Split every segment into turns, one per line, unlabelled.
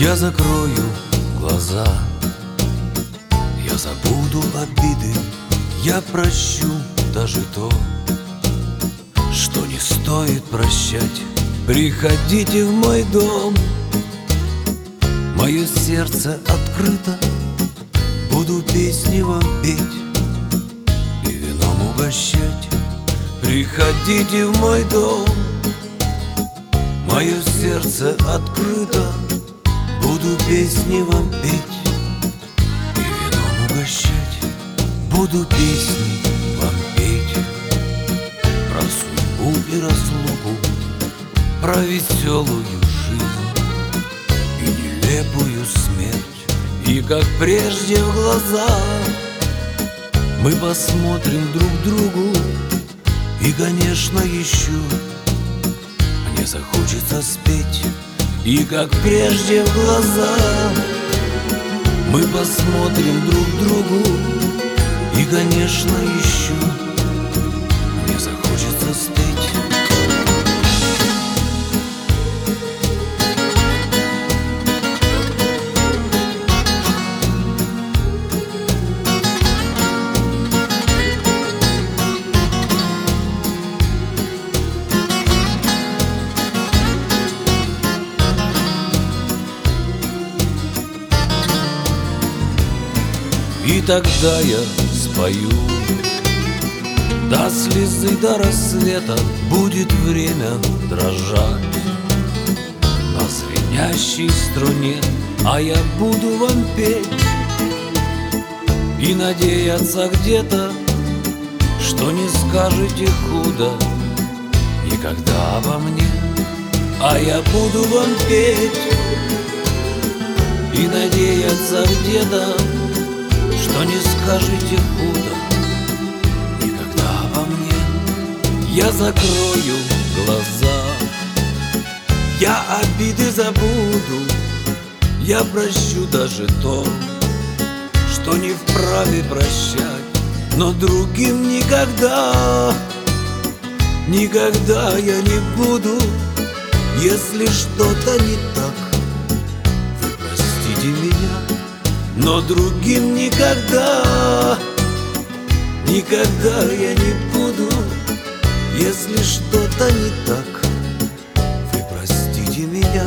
Я закрою глаза, я забуду обиды, я прощу даже то, что не стоит прощать. Приходите в мой дом, мое сердце открыто, буду песни вам петь и вином угощать. Приходите в мой дом, мое сердце открыто, буду песни вам петь и вином угощать. Буду песни вам петь про судьбу и разлуку, про веселую жизнь и нелепую смерть. И как прежде в глаза мы посмотрим друг другу, и, конечно, еще мне захочется спеть. И как прежде в глаза мы посмотрим друг другу, и, конечно, еще мне захочется спеть. И тогда я спою до слезы, до рассвета будет время дрожать на звенящей струне, а я буду вам петь и надеяться где-то, что не скажете худо никогда обо мне. А я буду вам петь и надеяться где-то, что не скажете худо никогда обо мне. Я закрою глаза, я обиды забуду, я прощу даже то, что не вправе прощать, но другим никогда, никогда я не буду. Если что-то не так, вы простите меня, но другим никогда, никогда я не буду. Если что-то не так, вы простите меня.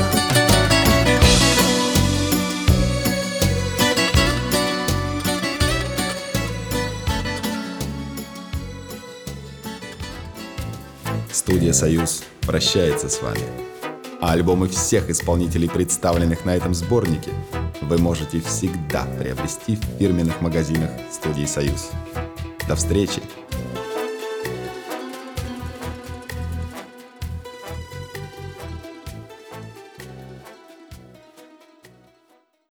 Студия «Союз» прощается с вами. А альбомы всех исполнителей, представленных на этом сборнике, вы можете всегда приобрести в фирменных магазинах студии «Союз». До встречи